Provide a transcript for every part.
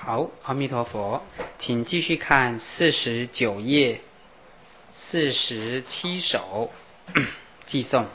好，阿弥陀佛，请继续看49页47首偈颂。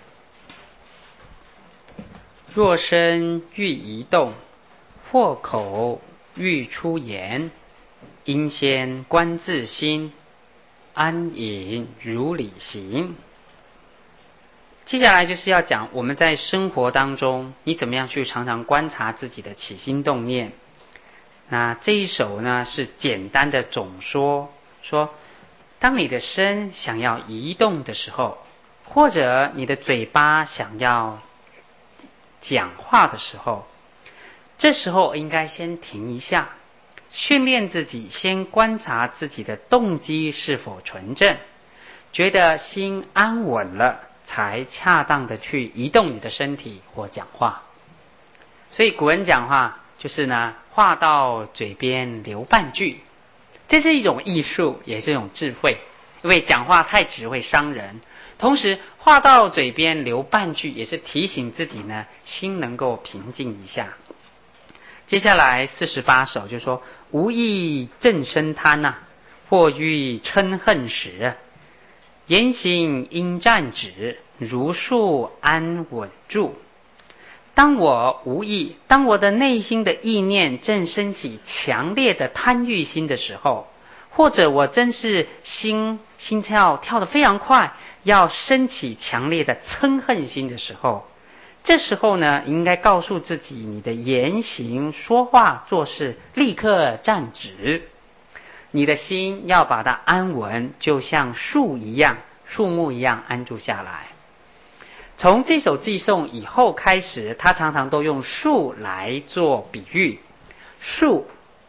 若身欲移动，或口欲出言，应先观自心，安隐如理行。接下来就是要讲我们在生活当中，你怎么样去常常观察自己的起心动念。那这一首呢是简单的总说，当你的身想要移动的时候，或者你的嘴巴想要讲话的时候，这时候应该先停一下，训练自己先观察自己的动机是否纯正，觉得心安稳了，才恰当的去移动你的身体或讲话。所以古人讲话就是呢，话到嘴边留半句，这是一种艺术，也是一种智慧。因为讲话太直会伤人，同时话到嘴边留半句，也是提醒自己呢，心能够平静一下。接下来48首就说：无意正身贪呐，或欲嗔恨时，言行应暂止，如数安稳住。当我无意，当我的内心的意念正升起强烈的贪欲心的时候，或者我真是心跳得非常快，要升起强烈的嗔恨心的时候，这时候呢，应该告诉自己，你的言行、说话、做事立刻暂止，你的心要把它安稳，就像树木一样安住下来。从这首偈颂以后开始，他常常都用树来做比喻。树，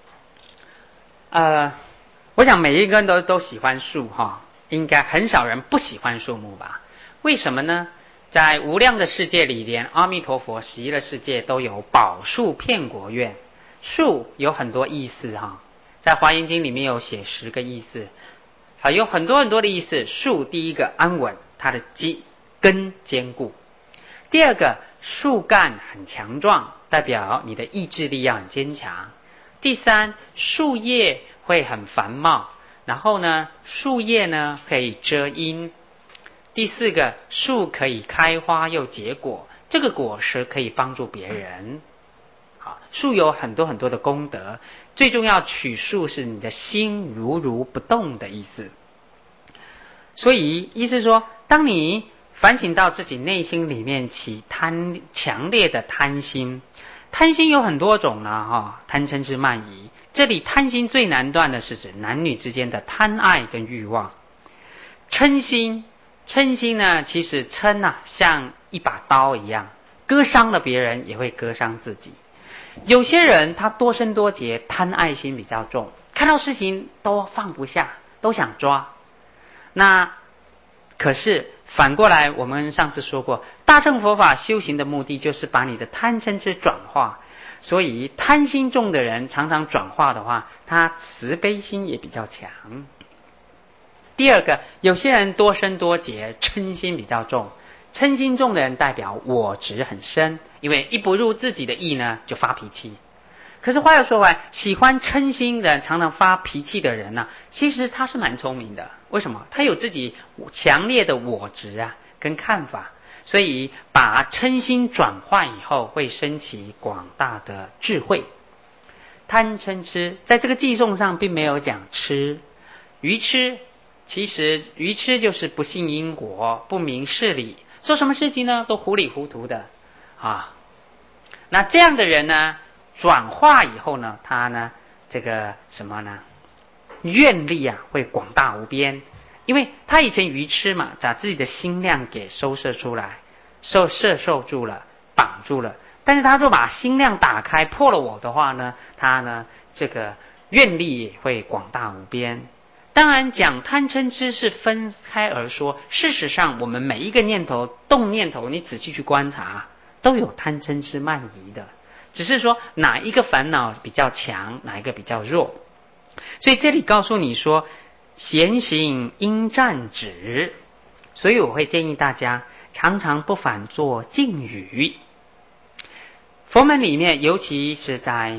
我想每一个人都喜欢树哈，应该很少人不喜欢树木吧？为什么呢？在无量的世界里，连阿弥陀佛十乐世界都有宝树遍国愿。树有很多意思哈，在华严经里面有写10个意思，有很多的意思。树第一个安稳，它的根坚固；第二个，树干很强壮，代表你的意志力要很坚强；第三，树叶会很繁茂，然后呢，树叶呢可以遮阴；第四个，树可以开花又结果，这个果实可以帮助别人。好，树有很多的功德，最重要取树是你的心如不动的意思。所以意思说，当你反省到自己内心里面起强烈的贪心，贪心有很多种啦，贪嗔痴慢疑。这里贪心最难断的是指男女之间的贪爱跟欲望。嗔心呢，其实嗔啊像一把刀一样，割伤了别人也会割伤自己。有些人他多生多劫，贪爱心比较重，看到事情都放不下，都想抓。那可是反过来，我们上次说过，大乘佛法修行的目的就是把你的贪嗔痴转化。所以贪心重的人常常转化的话，他慈悲心也比较强。第二个，有些人多生多劫，嗔心比较重。嗔心重的人代表我执很深，因为一不入自己的意呢，就发脾气。可是话又说回来，喜欢嗔心的人，常常发脾气的人呢，其实他是蛮聪明的。为什么？他有自己强烈的我执啊，跟看法，所以把嗔心转化以后，会升起广大的智慧。贪嗔痴，在这个偈颂上并没有讲痴，愚痴。其实愚痴就是不信因果，不明事理，做什么事情呢都糊里糊涂的啊。那这样的人呢，转化以后呢，他呢这个什么呢，愿力啊会广大无边。因为他以前愚痴嘛，把自己的心量给收摄出来，受住了，绑住了。但是他就把心量打开，破了我的话呢，他呢这个愿力也会广大无边。当然讲贪嗔痴是分开而说，事实上我们每一个念头动念头，你仔细去观察，都有贪嗔痴慢疑的，只是说哪一个烦恼比较强，哪一个比较弱。所以这里告诉你说，闲行应暂止。所以我会建议大家常常不反做静语。佛门里面，尤其是在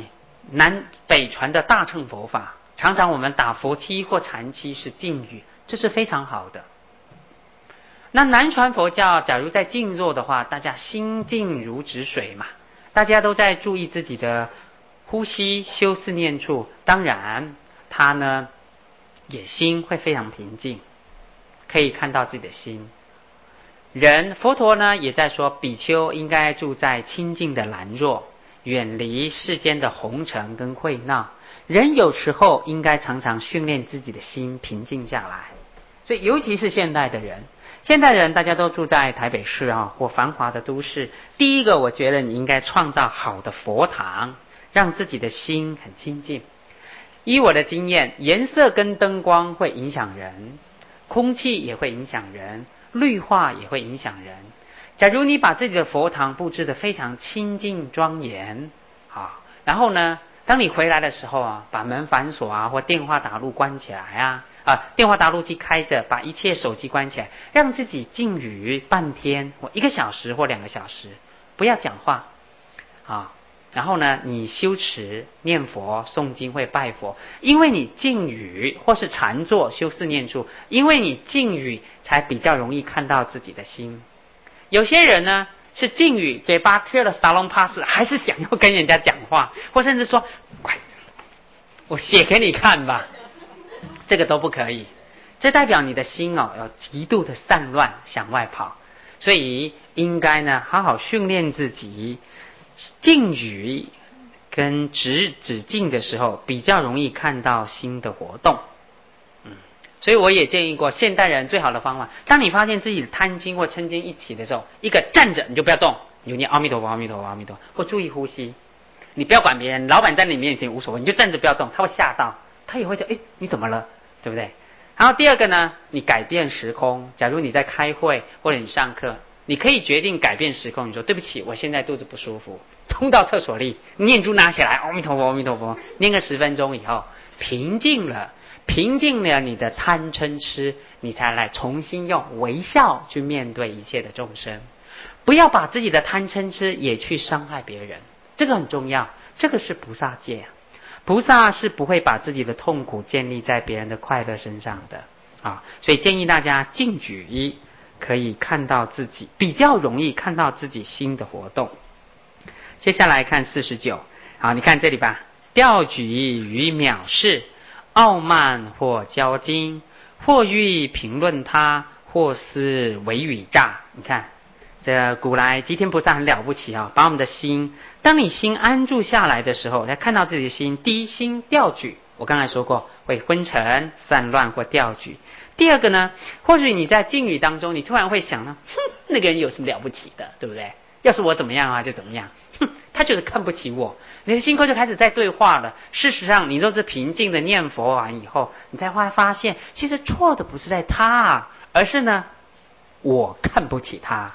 南北传的大乘佛法，常常我们打佛七或禅七是静语，这是非常好的。那南传佛教假如在静坐的话，大家心静如止水嘛，大家都在注意自己的呼吸修四念处，当然他呢也心会非常平静，可以看到自己的心。佛陀呢也在说，比丘应该住在清净的兰若，远离世间的红尘跟秽闹。人有时候应该常常训练自己的心平静下来。所以尤其是现代的人，大家都住在台北市或繁华的都市，第一个我觉得你应该创造好的佛堂，让自己的心很清净。依我的经验，颜色跟灯光会影响人，空气也会影响人，绿化也会影响人。假如你把自己的佛堂布置得非常清净庄严然后呢当你回来的时候把门反锁或电话打录关起来电话打录机开着，把一切手机关起来，让自己静语半天或1个小时或2个小时，不要讲话然后呢你修持念佛诵经会拜佛，因为你静语或是禅坐修四念处，因为你静语才比较容易看到自己的心。有些人呢是静语，嘴巴贴了沙龙 pass， 还是想要跟人家讲话，或甚至说快我写给你看吧，这个都不可以。这代表你的心有极度的散乱向外跑，所以应该呢好好训练自己，静语跟止静的时候比较容易看到心的活动。所以我也建议过，现代人最好的方法，当你发现自己贪心或嗔心一起的时候，一个站着你就不要动，你就念阿弥陀佛阿弥陀佛阿弥陀佛，或注意呼吸。你不要管别人，老板在你面前无所谓，你就站着不要动，他会吓到，他也会讲你怎么了，对不对？然后第二个呢，你改变时空。假如你在开会或者你上课，你可以决定改变时空，你说对不起，我现在肚子不舒服，冲到厕所里，念珠拿起来，阿弥陀佛阿弥陀佛，念个10分钟以后平静了你的贪嗔痴，你才来重新用微笑去面对一切的众生。不要把自己的贪嗔痴也去伤害别人，这个很重要，这个是菩萨戒菩萨是不会把自己的痛苦建立在别人的快乐身上的所以建议大家静举可以看到自己，比较容易看到自己心的活动。接下来看49，你看这里吧，调举与藐视，傲慢或骄矜，或欲评论他，或思为语诈。你看这古来吉天菩萨很了不起把我们的心，当你心安住下来的时候，来看到自己的心，第一心调举，我刚才说过会昏沉散乱或调举。第二个呢，或许你在静语当中，你突然会想那个人有什么了不起的，对不对？要是我怎么样就怎么样，他就是看不起我，你的心口就开始在对话了。事实上你都是平静的念佛完以后，你才会发现其实错的不是在他而是呢我看不起他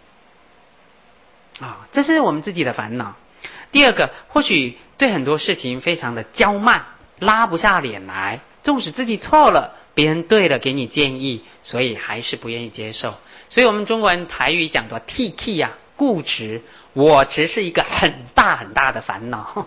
这是我们自己的烦恼。第二个，或许对很多事情非常的骄慢，拉不下脸来，纵使自己错了，别人对了给你建议，所以还是不愿意接受。所以我们中国人台语讲的 TK 固执，我执是一个很大很大的烦恼。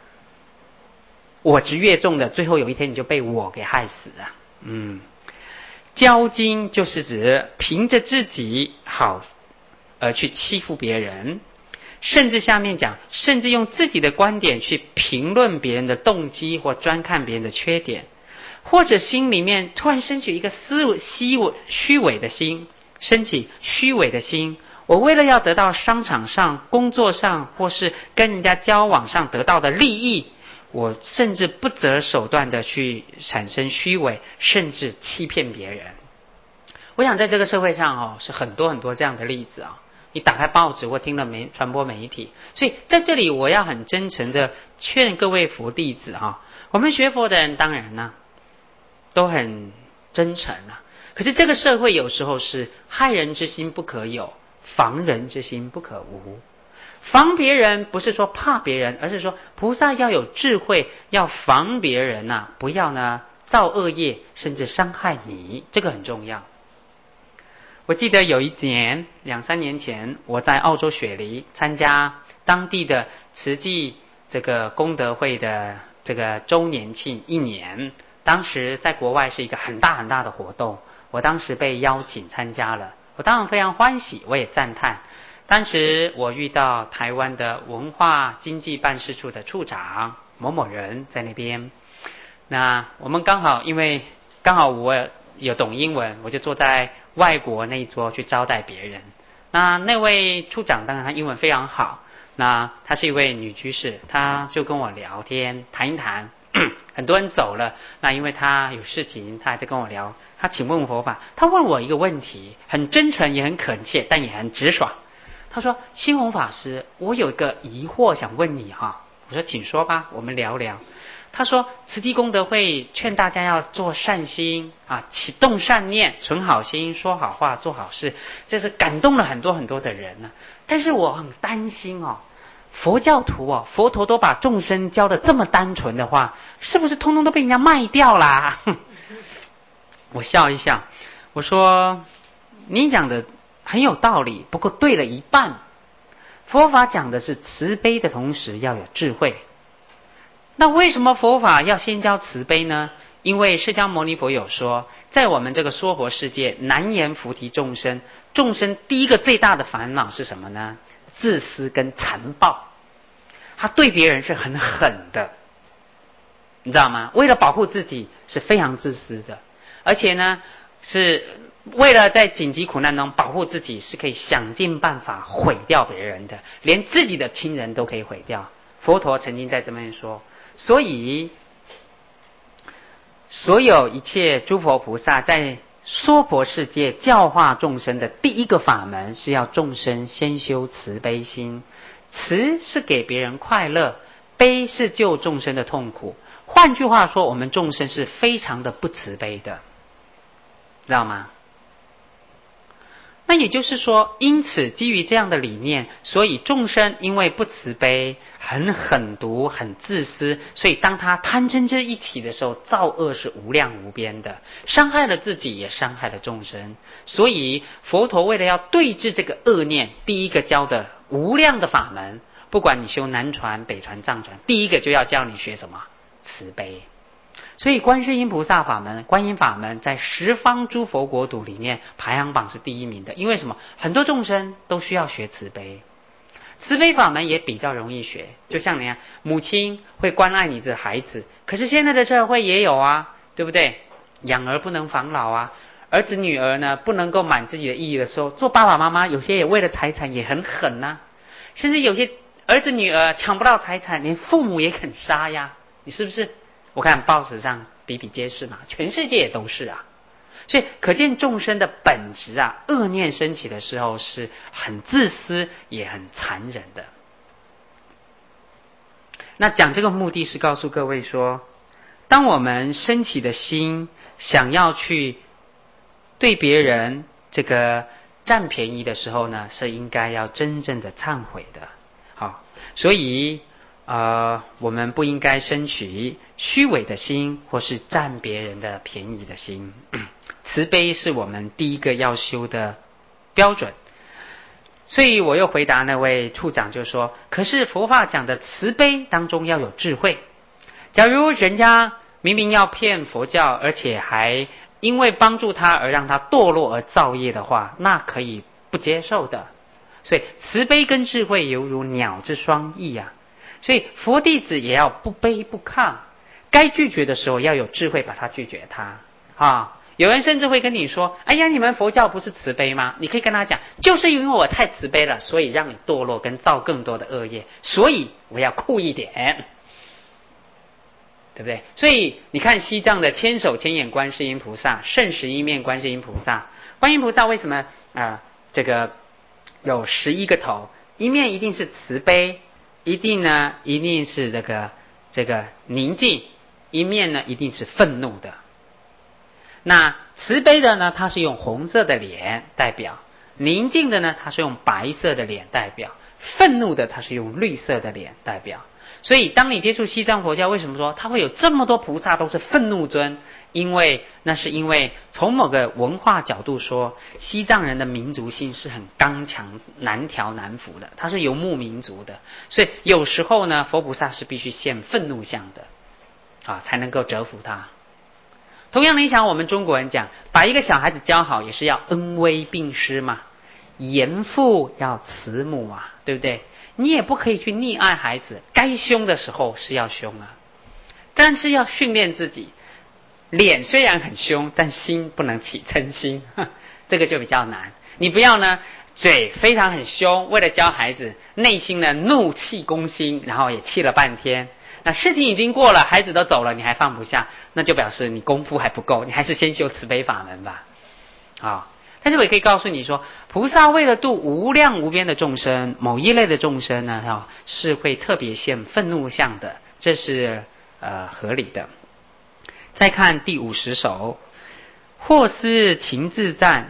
我执越重的，最后有一天你就被我给害死了。骄矜就是指凭着自己好而去欺负别人，甚至下面讲，甚至用自己的观点去评论别人的动机或专看别人的缺点，或者心里面突然升起一个虚伪的心，我为了要得到商场上工作上或是跟人家交往上得到的利益，我甚至不择手段的去产生虚伪，甚至欺骗别人。我想在这个社会上是很多很多这样的例子你打开报纸或听了传播媒体。所以在这里我要很真诚的劝各位佛弟子我们学佛的人当然都很真诚可是这个社会有时候是害人之心不可有，防人之心不可无。防别人不是说怕别人，而是说菩萨要有智慧，要防别人不要造恶业甚至伤害你，这个很重要。我记得有一年2-3年前，我在澳洲雪梨参加当地的慈济这个功德会的这个周年庆1年，当时在国外是一个很大很大的活动，我当时被邀请参加了，我当然非常欢喜，我也赞叹。当时我遇到台湾的文化经济办事处的处长某某人在那边，那我们刚好因为我有懂英文，我就坐在外国那一桌去招待别人。那位处长当然他英文非常好，那她是一位女居士，她就跟我聊天谈一谈。很多人走了，那因为她有事情，她还在跟我聊。她请问佛法，她问我一个问题，很真诚也很恳切，但也很直爽。她说：新弘法师，我有一个疑惑想问你哈。我说请说吧，我们聊聊。他说慈济功德会劝大家要做善心啊，启动善念，存好心，说好话，做好事，这是感动了很多很多的人呢。但是我很担心哦，佛教徒哦，佛陀都把众生教得这么单纯的话，是不是通通都被人家卖掉啦？我笑一笑，我说你讲的很有道理，不过对了一半。佛法讲的是慈悲的同时要有智慧。那为什么佛法要先教慈悲呢？因为释迦牟尼佛有说，在我们这个娑婆世界难言菩提众生，众生第一个最大的烦恼是什么呢？自私跟残暴，他对别人是很狠的，你知道吗？为了保护自己是非常自私的，而且呢是为了在紧急苦难中保护自己，是可以想尽办法毁掉别人的，连自己的亲人都可以毁掉。佛陀曾经在这边说，所以所有一切诸佛菩萨在娑婆世界教化众生的第一个法门，是要众生先修慈悲心。慈是给别人快乐，悲是救众生的痛苦。换句话说，我们众生是非常的不慈悲的，知道吗？那也就是说，因此基于这样的理念，所以众生因为不慈悲，很狠毒，很自私，所以当他贪嗔痴一起的时候，造恶是无量无边的，伤害了自己也伤害了众生。所以佛陀为了要对治这个恶念，第一个教的无量的法门，不管你修南传北传藏传，第一个就要教你学什么？慈悲。所以观世音菩萨法门、观音法门在十方诸佛国土里面排行榜是第一名的。因为什么？很多众生都需要学慈悲，慈悲法门也比较容易学。就像你看，母亲会关爱你的孩子，可是现在的社会也有啊，对不对？养儿不能防老啊，儿子女儿呢不能够满自己的意义的时候，做爸爸妈妈有些也为了财产也很狠啊，甚至有些儿子女儿抢不到财产，连父母也肯杀呀，你是不是？我看报纸上比比皆是嘛，全世界也都是啊。所以可见众生的本质啊，恶念升起的时候是很自私也很残忍的。那讲这个目的是告诉各位说，当我们升起的心想要去对别人这个占便宜的时候呢，是应该要真正的忏悔的。好，所以我们不应该升起虚伪的心，或是占别人的便宜的心。慈悲是我们第一个要修的标准。所以我又回答那位处长，就说：可是佛法讲的慈悲当中要有智慧。假如人家明明要骗佛教，而且还因为帮助他而让他堕落而造业的话，那可以不接受的。所以慈悲跟智慧犹如鸟之双翼啊。所以佛弟子也要不卑不亢，该拒绝的时候要有智慧把它拒绝它啊。有人甚至会跟你说：哎呀，你们佛教不是慈悲吗？你可以跟他讲，就是因为我太慈悲了，所以让你堕落跟造更多的恶业，所以我要酷一点，对不对？所以你看西藏的千手千眼观世音菩萨、圣十一面观世音菩萨，观音菩萨为什么这个有11个头？一面一定是慈悲，一定是这个宁静，一面呢一定是愤怒的。那慈悲的呢，它是用红色的脸代表；宁静的呢，它是用白色的脸代表；愤怒的，它是用绿色的脸代表。所以当你接触西藏佛教，为什么说它会有这么多菩萨都是愤怒尊？ 因为从某个文化角度说，西藏人的民族性是很刚强、难调难服的，他是游牧民族的，所以有时候呢，佛菩萨是必须现愤怒相的才能够折服他。同样你想，我们中国人讲，把一个小孩子教好，也是要恩威并施嘛，严父要慈母啊，对不对？你也不可以去溺爱孩子，该凶的时候是要凶啊，但是要训练自己，脸虽然很凶，但心不能起嗔心，这个就比较难。你不要呢，嘴非常很凶，为了教孩子，内心呢怒气攻心，然后也气了半天。那事情已经过了，孩子都走了，你还放不下，那就表示你功夫还不够，你还是先修慈悲法门吧。但是我也可以告诉你说，菩萨为了度无量无边的众生，某一类的众生呢，是会特别现愤怒相的，这是合理的。再看第50首，或思情自赞，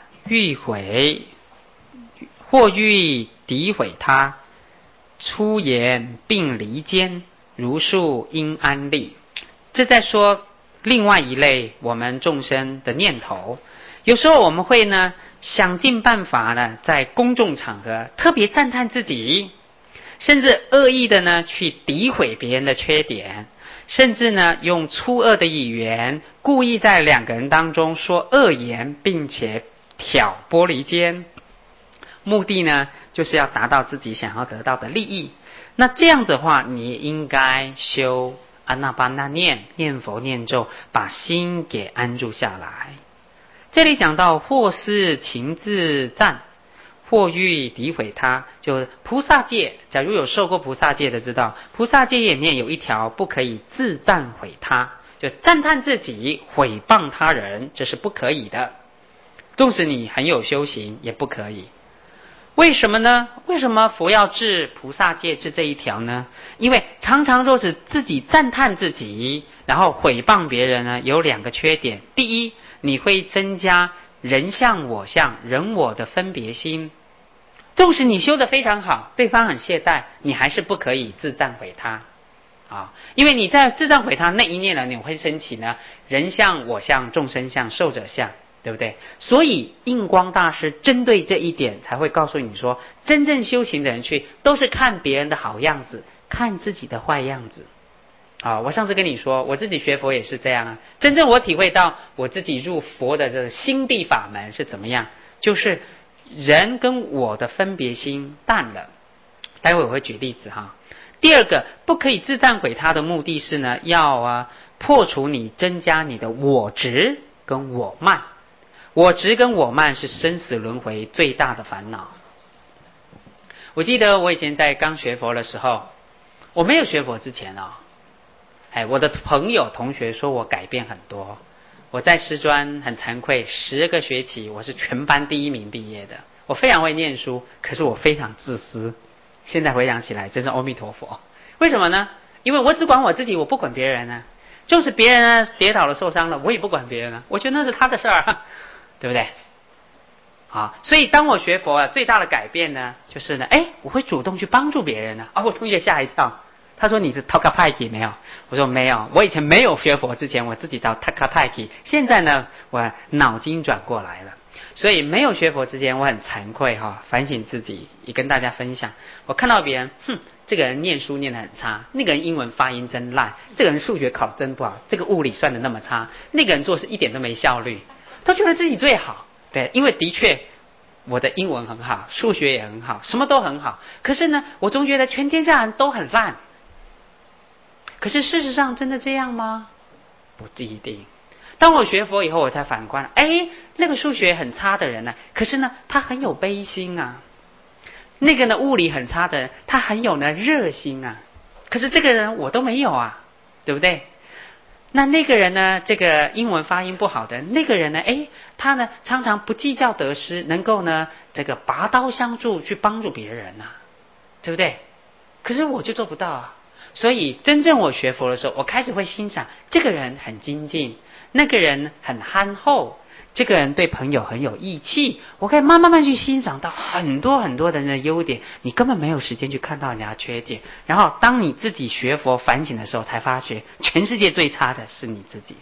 或欲诋毁他，出言并离间，如树应安立。这在说另外一类我们众生的念头。有时候我们会呢想尽办法呢，在公众场合特别赞叹自己，甚至恶意的呢去诋毁别人的缺点，甚至呢用粗恶的语言，故意在两个人当中说恶言，并且挑拨离间，目的呢就是要达到自己想要得到的利益。那这样子的话，你应该修阿那巴那念佛念咒，把心给安住下来。这里讲到或是情自赞，或欲诋毁他，就菩萨戒，假如有受过菩萨戒的知道，菩萨戒里面有一条不可以自赞毁他，就赞叹自己毁谤他人，这是不可以的，纵使你很有修行也不可以。为什么呢？为什么佛要治菩萨戒治这一条呢？因为常常若是自己赞叹自己，然后毁谤别人呢，有两个缺点。第一，你会增加人相我相人我的分别心，纵使你修得非常好，对方很懈怠，你还是不可以自赞毁他因为你在自赞毁他那一念呢，你会升起呢人相我相众生相寿者相，对不对？所以印光大师针对这一点才会告诉你说，真正修行的人都是看别人的好样子，看自己的坏样子我上次跟你说，我自己学佛也是这样真正我体会到我自己入佛的这个心地法门是怎么样，就是人跟我的分别心淡了。待会我会举例子第二个，不可以自赞毁他的目的是呢，要破除你增加你的我执跟我慢。我执跟我慢是生死轮回最大的烦恼。我记得我以前在刚学佛的时候，我没有学佛之前我的朋友同学说我改变很多。我在师专很惭愧，10个学期我是全班第1名毕业的。我非常会念书，可是我非常自私。现在回想起来真是阿弥陀佛。为什么呢？因为我只管我自己，我不管别人就是别人跌倒了受伤了，我也不管别人我觉得那是他的事对不对？所以当我学佛最大的改变呢，就是呢我会主动去帮助别人我同学吓一跳，他说你是 Taka Paiki 没有？我说没有，我以前没有学佛之前我自己到 Taka Paiki， 现在呢我脑筋转过来了。所以没有学佛之前我很惭愧反省自己，也跟大家分享。我看到别人这个人念书念得很差，那个人英文发音真烂，这个人数学考得真不好，这个物理算得那么差，那个人做事一点都没效率，都觉得自己最好。对，因为的确我的英文很好，数学也很好，什么都很好，可是呢我总觉得全天下人都很烂。可是事实上真的这样吗？不一定。当我学佛以后，我才反观那个数学很差的人呢，可是呢他很有悲心那个呢物理很差的人，他很有呢热心可是这个人我都没有对不对？那个人呢，这个英文发音不好的那个人呢，他呢常常不计较得失，能够呢这个拔刀相助去帮助别人对不对？可是我就做不到所以真正我学佛的时候，我开始会欣赏这个人很精进，那个人很憨厚，这个人对朋友很有义气，我可以慢慢去欣赏到很多很多人的优点，你根本没有时间去看到人家缺点。然后当你自己学佛反省的时候，才发觉全世界最差的是你自己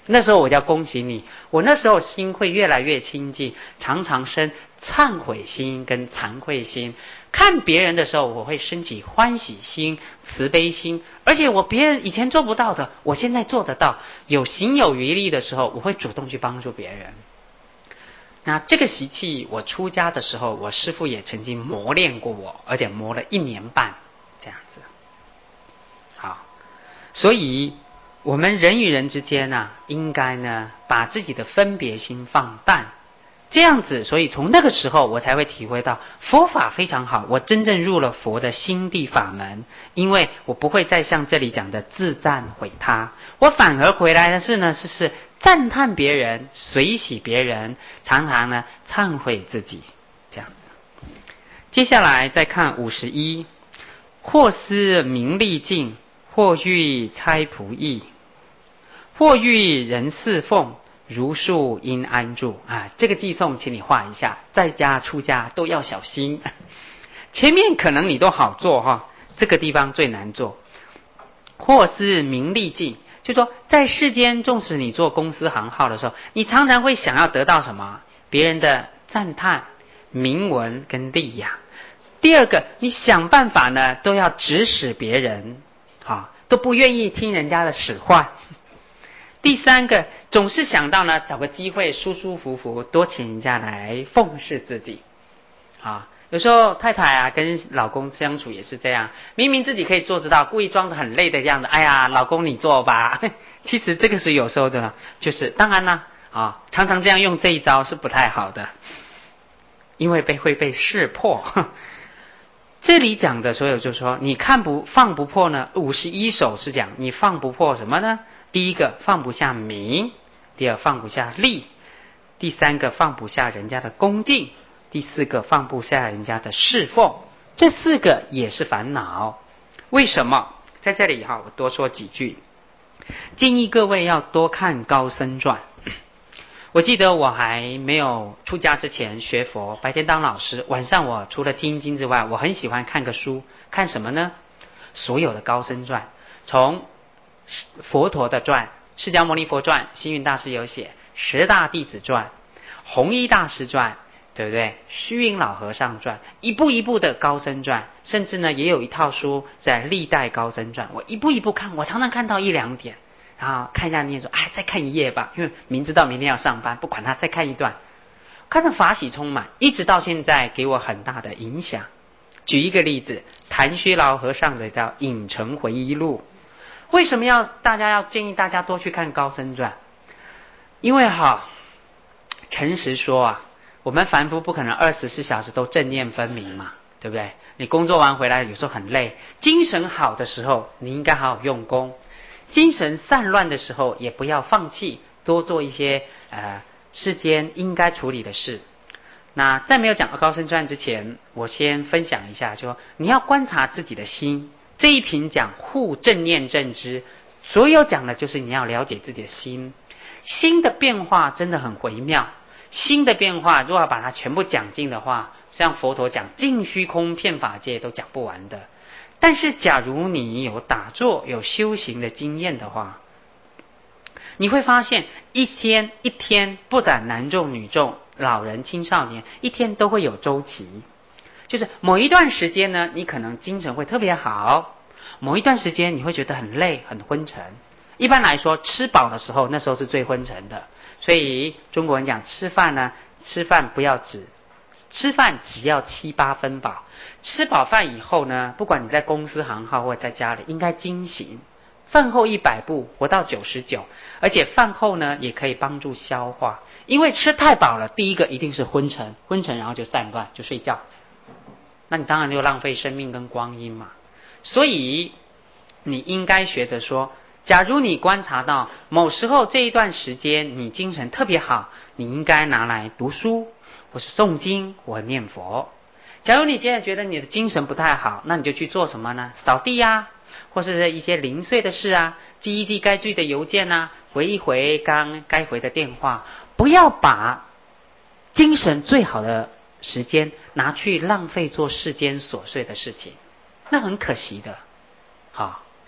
那时候我就要恭喜你，我那时候心会越来越清净，常常生忏悔心跟惭愧心。看别人的时候，我会升起欢喜心、慈悲心，而且我别人以前做不到的，我现在做得到。有行有余力的时候，我会主动去帮助别人。那这个习气，我出家的时候，我师父也曾经磨练过我，而且磨了1年半这样子。好，所以我们人与人之间啊，应该呢把自己的分别心放淡，这样子，所以从那个时候我才会体会到佛法非常好，我真正入了佛的心地法门，因为我不会再像这里讲的自赞毁他，我反而回来的是呢是赞叹别人，随喜别人，常常呢忏悔自己这样子。接下来再看51，或思名利尽，或欲猜仆役，或欲人侍奉，如树应安住啊。这个寄送请你画一下，在家出家都要小心。前面可能你都好做哈，这个地方最难做。或思名利尽，就说在世间，纵使你做公司行号的时候，你常常会想要得到什么？别人的赞叹、名闻跟利养。第二个，你想办法呢，都要指使别人，都不愿意听人家的使唤。第三个，总是想到呢，找个机会舒舒服服多请人家来奉侍自己。有时候太太啊跟老公相处也是这样，明明自己可以做得到，故意装得很累的样子，哎呀，老公你做吧。其实这个是有时候的，就是当然啦，常常这样用这一招是不太好的，因为会被识破。这里讲的所有就是说，你放不破呢，51首是讲你放不破什么呢？第一个放不下名，第二放不下利，第三个放不下人家的恭敬，第四个放不下人家的侍奉。这4个也是烦恼。为什么？在这里我多说几句。建议各位要多看高僧传。我记得我还没有出家之前学佛，白天当老师，晚上我除了听经之外，我很喜欢看个书。看什么呢？所有的高僧传，从佛陀的传，释迦牟尼佛传，星云大师有写，10大弟子传，弘一大师传，对不对？虚云老和尚传，一步一步的高僧传，甚至呢也有一套书在历代高僧传，我一步一步看，我常常看到1、2点，然后看一下念说，再看1页吧，因为明知道明天要上班，不管他，再看一段，看到法喜充满，一直到现在给我很大的影响。举一个例子，谭虚老和尚的叫《影城回忆录》。为什么要建议大家多去看高僧传？因为诚实说我们凡夫不可能24小时都正念分明嘛，对不对？你工作完回来有时候很累，精神好的时候你应该好好用功，精神散乱的时候也不要放弃，多做一些世间应该处理的事。那在没有讲到高僧传之前，我先分享一下，就说你要观察自己的心。这一品讲护正念正知，所有讲的就是你要了解自己的心。心的变化真的很微妙，心的变化如果要把它全部讲尽的话，像佛陀讲尽虚空遍法界都讲不完的。但是假如你有打坐有修行的经验的话，你会发现一天不管男众女众老人青少年，一天都会有周期。就是某一段时间呢，你可能精神会特别好，某一段时间你会觉得很累很昏沉。一般来说吃饱的时候，那时候是最昏沉的。所以中国人讲吃饭只要7、8分饱。吃饱饭以后呢，不管你在公司行号或者在家里，应该精行。饭后100步活到99，而且饭后呢也可以帮助消化。因为吃太饱了，第一个一定是昏沉，然后就散乱就睡觉，那你当然就浪费生命跟光阴嘛。所以你应该学着说，假如你观察到某时候这一段时间你精神特别好，你应该拿来读书，或是诵经，或念佛。假如你现在觉得你的精神不太好，那你就去做什么呢？扫地或是一些零碎的事寄一寄该寄的邮件回一回该回的电话。不要把精神最好的时间拿去浪费做世间琐碎的事情，那很可惜的。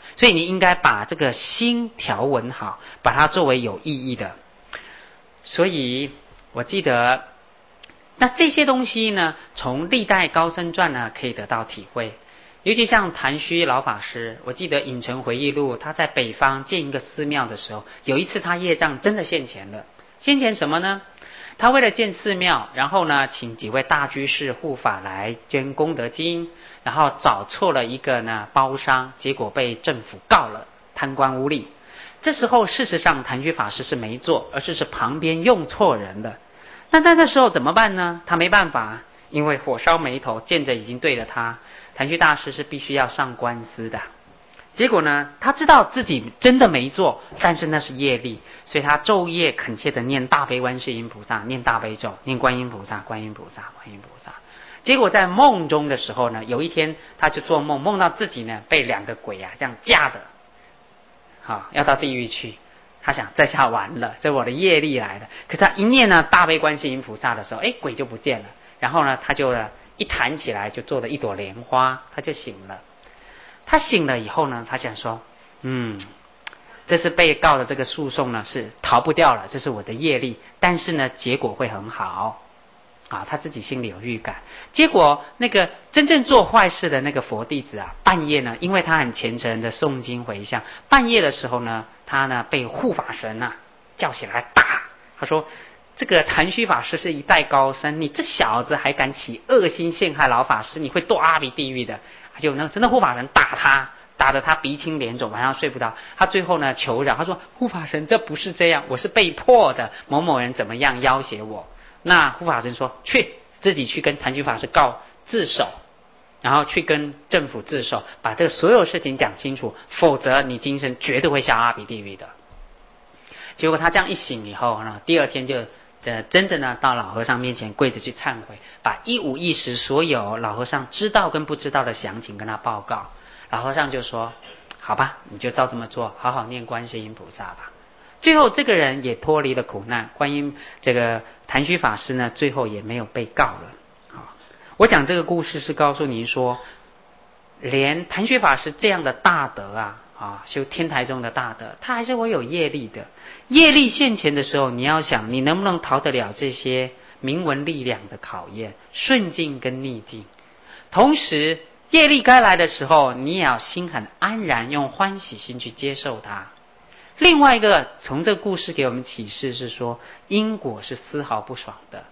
所以你应该把这个心调稳好，把它作为有意义的。所以我记得，那这些东西呢，从历代高僧传呢可以得到体会。尤其像谭虚老法师，我记得《影城回忆录》，他在北方建一个寺庙的时候，有一次他业障真的现前了。现前什么呢？他为了建寺庙，然后呢，请几位大居士护法来捐功德金，然后找错了一个呢包商，结果被政府告了，贪官污吏。这时候事实上谭虚法师是没做，而是旁边用错人了。那时候怎么办呢？他没办法，因为火烧眉头，见着已经对了他。谭虚大师是必须要上官司的。结果呢，他知道自己真的没做，但是那是业力，所以他昼夜恳切的念大悲观世音菩萨，念大悲咒，念观音菩萨，观音菩萨，观音菩萨。结果在梦中的时候呢，有一天他就做梦，梦到自己呢被两个鬼这样架的，要到地狱去。他想这下完了，这我的业力来了。可他一念呢大悲观世音菩萨的时候，鬼就不见了。然后呢，他就一弹起来，就做了一朵莲花，他就醒了。他醒了以后呢，他想说，这次被告的这个诉讼呢是逃不掉了，这是我的业力，但是呢结果会很好他自己心里有预感。结果那个真正做坏事的那个佛弟子半夜呢，因为他很虔诚的诵经回向，半夜的时候呢，他呢被护法神叫起来打。他说，这个谭虚法师是一代高僧，你这小子还敢起恶心陷害老法师，你会堕阿鼻地狱的。就那真的护法神打他，打得他鼻青脸肿，晚上睡不着。他最后呢求饶，他说，护法神这不是这样，我是被迫的，某某人怎么样要挟我。那护法神说，自己去跟谭虚法师自首，然后去跟政府自首，把这个所有事情讲清楚，否则你今生绝对会下阿鼻地狱的。结果他这样一醒以后呢，第二天就真正呢到老和尚面前跪着去忏悔，把一五一十所有老和尚知道跟不知道的详情跟他报告。老和尚就说，好吧，你就照这么做，好好念观世音菩萨吧。最后这个人也脱离了苦难，这个谭虚法师呢最后也没有被告了。我讲这个故事是告诉您说，连谭虚法师这样的大德修天台宗的大德，他还是会有业力的。业力现前的时候，你要想你能不能逃得了这些名闻力量的考验，顺境跟逆境。同时业力该来的时候，你也要心很安然，用欢喜心去接受它。另外一个从这个故事给我们启示是说，因果是丝毫不爽的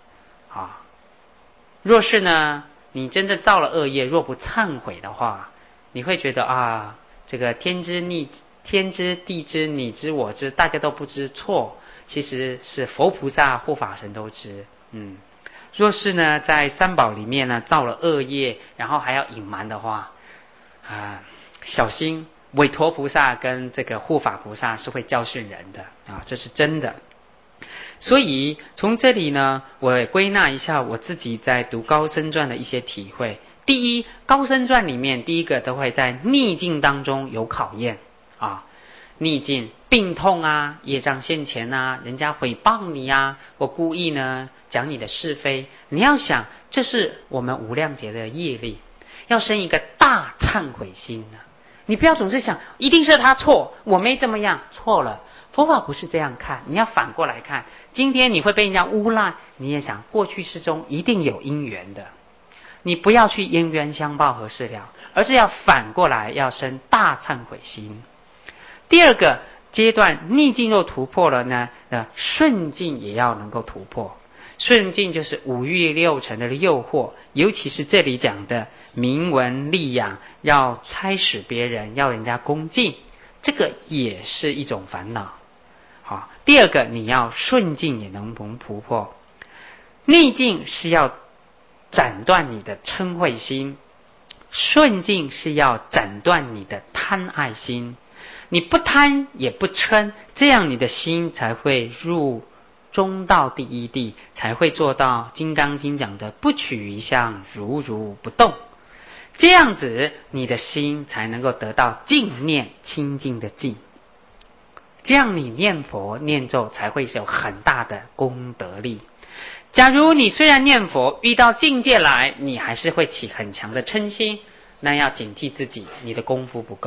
若是呢你真的造了恶业，若不忏悔的话，你会觉得这个天知地知你知我知，大家都不知错，其实是佛菩萨护法神都知。若是呢在三宝里面呢造了恶业，然后还要隐瞒的话小心韦陀菩萨跟这个护法菩萨是会教训人的这是真的。所以从这里呢，我也归纳一下我自己在读高僧传的一些体会。第一，高僧传里面第一个都会在逆境当中有考验逆境病痛业障现前人家诽谤你或故意呢讲你的是非，你要想这是我们无量劫的业力，要生一个大忏悔心你不要总是想一定是他错，我没这么样，错了。佛法不是这样看，你要反过来看。今天你会被人家诬赖，你也想过去世中一定有因缘的，你不要去因缘相报何事了，而是要反过来要生大忏悔心。第二个阶段，逆境若突破了呢，顺境也要能够突破。顺境就是五欲六尘的诱惑，尤其是这里讲的名闻利养，要差使别人，要人家恭敬，这个也是一种烦恼。第二个，你要顺境也能突破。逆境是要斩断你的嗔恚心，顺境是要斩断你的贪爱心。你不贪也不嗔，这样你的心才会入中道第一地，才会做到金刚经讲的不取一相，如如不动。这样子你的心才能够得到净念，清净的净，这样你念佛念咒才会有很大的功德力。假如你虽然念佛，遇到境界来你还是会起很强的嗔心，那要警惕自己，你的功夫不够。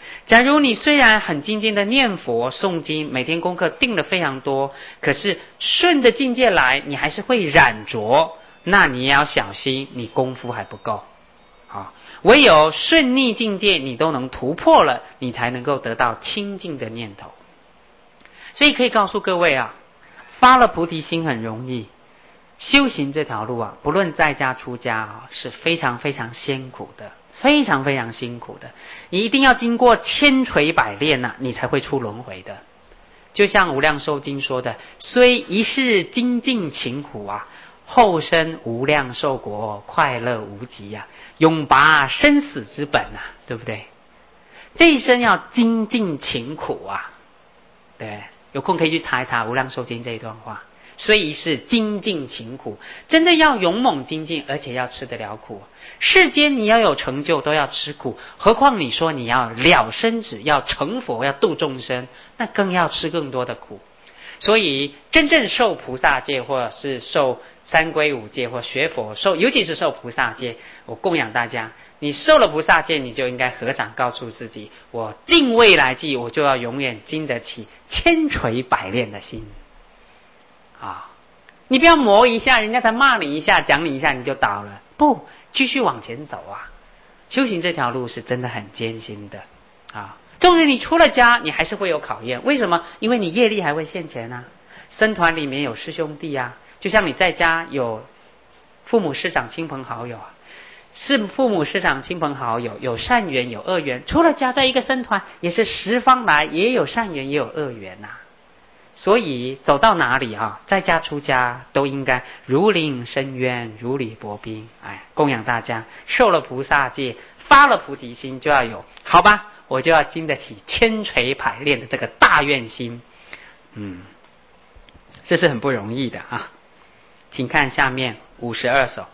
假如你虽然很精进的念佛诵经，每天功课定的非常多，可是顺着境界来，你还是会染着，那你也要小心，你功夫还不够。唯有顺逆境界你都能突破了，你才能够得到清净的念头。所以可以告诉各位啊，发了菩提心很容易，修行这条路啊，不论在家出家啊，是非常非常辛苦的，非常非常辛苦的。你一定要经过千锤百炼啊，你才会出轮回的。就像无量寿经说的，虽一世精进勤苦啊，后生无量寿国，快乐无极啊，永拔生死之本啊，对不对？这一生要精进勤苦啊，对，有空可以去查一查无量寿经这一段话。虽一世精进勤苦，真正要勇猛精进，而且要吃得了苦。世间你要有成就都要吃苦，何况你说你要了生死，要成佛，要度众生，那更要吃更多的苦。所以真正受菩萨戒，或者是受三皈五戒，或学佛受，尤其是受菩萨戒，我供养大家，你受了菩萨戒，你就应该合掌告诉自己，我定未来际，我就要永远经得起千锤百炼的心啊！你不要磨一下，人家才骂你一下，讲你一下你就倒了，不，继续往前走啊！修行这条路是真的很艰辛的啊！纵使你出了家，你还是会有考验。为什么？因为你业力还会现前啊。僧团里面有师兄弟啊，就像你在家有父母师长亲朋好友啊，是父母师长亲朋好友，有善缘有恶缘。出了家，在一个僧团也是十方来，也有善缘也有恶缘呐。所以走到哪里啊，在家出家都应该如临深渊，如履薄冰。供养大家，受了菩萨戒，发了菩提心，就要有好吧，我就要经得起千锤百炼的这个大愿心。这是很不容易的啊。请看下面52首。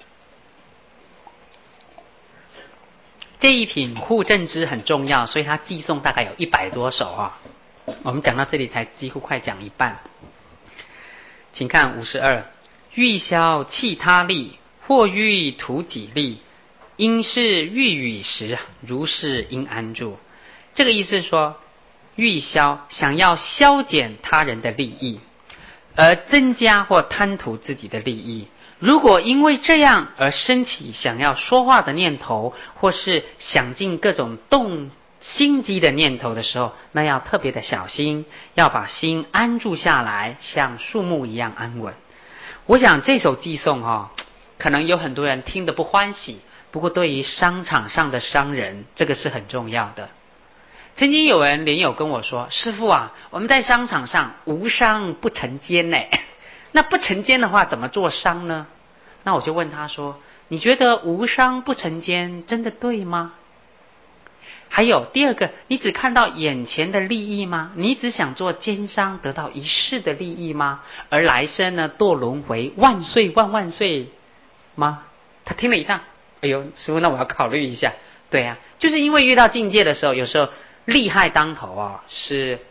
这一品护正知很重要，所以它寄诵大概有100多首啊。我们讲到这里才几乎快讲一半。请看52，欲消弃他利，或欲图己利，因是欲与时，如是应安住。这个意思是说，欲消想要消减他人的利益，而增加或贪图自己的利益。如果因为这样而升起想要说话的念头，或是想尽各种动心机的念头的时候，那要特别的小心，要把心安住下来，像树木一样安稳。我想这首寄诵可能有很多人听得不欢喜，不过对于商场上的商人，这个是很重要的。曾经有人莲友跟我说，师父啊，我们在商场上无商不成奸呢。那不成奸的话怎么做商呢？那我就问他说，你觉得无商不成奸真的对吗？还有第二个，你只看到眼前的利益吗？你只想做奸商得到一世的利益吗？而来生呢，堕轮回万岁万万岁吗？他听了一趟，哎呦，师父，那我要考虑一下。对啊，就是因为遇到境界的时候，有时候利害当头是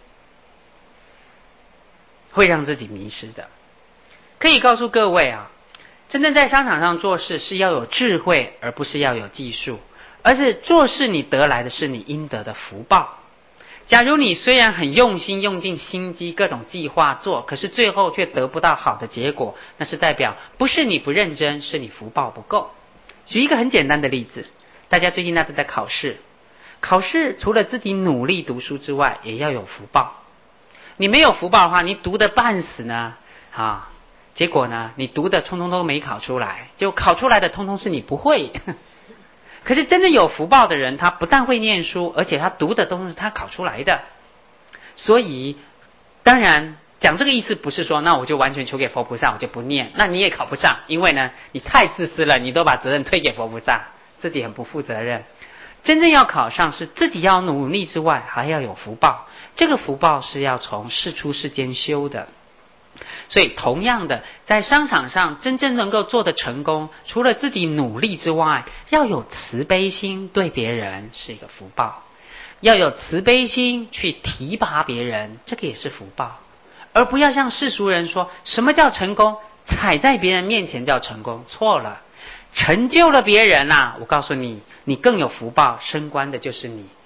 会让自己迷失的。可以告诉各位真正在商场上做事是要有智慧，而不是要有技术。而是做事你得来的是你应得的福报。假如你虽然很用心，用尽心机，各种计划做，可是最后却得不到好的结果，那是代表不是你不认真，是你福报不够。举一个很简单的例子，大家最近都在考试，考试除了自己努力读书之外，也要有福报。你没有福报的话，你读得半死呢结果呢，你读的通通都没考出来，就考出来的通通是你不会。可是真正有福报的人，他不但会念书，而且他读的都是他考出来的。所以当然讲这个意思不是说那我就完全求给佛菩萨，我就不念，那你也考不上，因为呢你太自私了，你都把责任推给佛菩萨，自己很不负责任。真正要考上是自己要努力之外，还要有福报，这个福报是要从世出世间修的。所以同样的，在商场上真正能够做得成功，除了自己努力之外，要有慈悲心，对别人是一个福报。要有慈悲心去提拔别人，这个也是福报。而不要像世俗人说什么叫成功，踩在别人面前叫成功，错了。成就了别人我告诉你，你更有福报，升官的就是你。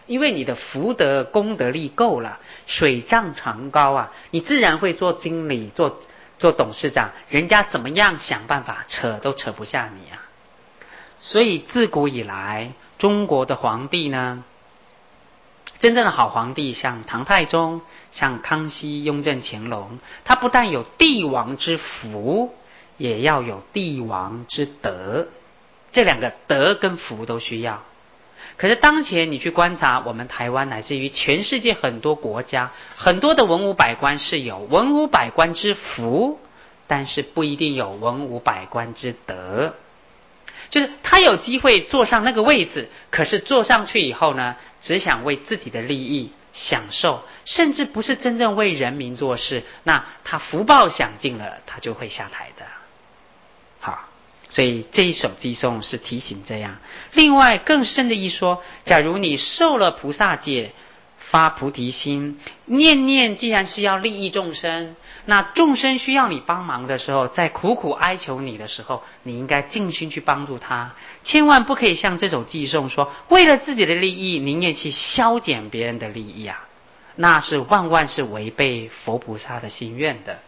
因为你的福德功德力够了，水涨船高啊，你自然会做经理，做董事长，人家怎么样想办法扯都扯不下你啊。所以自古以来，中国的皇帝呢，真正的好皇帝，像唐太宗、像康熙、雍正、乾隆，他不但有帝王之福，也要有帝王之德，这两个德跟福都需要。可是当前你去观察我们台湾乃至于全世界很多国家，很多的文武百官是有文武百官之福，但是不一定有文武百官之德。就是他有机会坐上那个位置，可是坐上去以后呢，只想为自己的利益享受，甚至不是真正为人民做事，那他福报享尽了，他就会下台的。好，所以这一首偈颂是提醒这样。另外更深的一说，假如你受了菩萨戒，发菩提心，念念既然是要利益众生，那众生需要你帮忙的时候，在苦苦哀求你的时候，你应该尽心去帮助他，千万不可以像这首偈颂说，为了自己的利益宁愿去消减别人的利益啊，那是万万是违背佛菩萨的心愿的。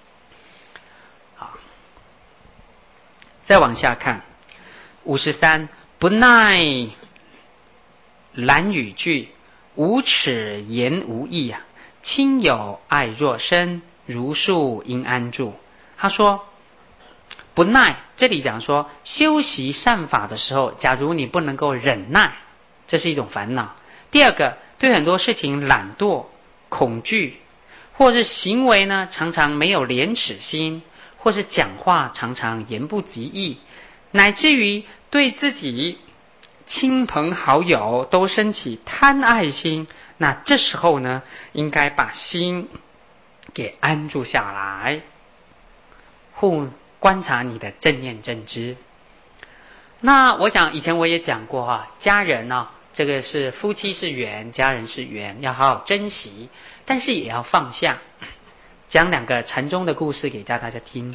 好，再往下看53，不耐懒语句，无耻言无益啊，亲友爱若深，如树应安住。他说不耐，这里讲说修习善法的时候，假如你不能够忍耐，这是一种烦恼。第二个，对很多事情懒惰、恐惧，或是行为呢常常没有廉耻心，或是讲话常常言不及义，乃至于对自己亲朋好友都生起贪爱心，那这时候呢，应该把心给安住下来，观察你的正念正知。那我想以前我也讲过啊，家人呢，这个是夫妻是缘，家人是缘，要好好珍惜，但是也要放下。讲两个禅宗的故事给大家听。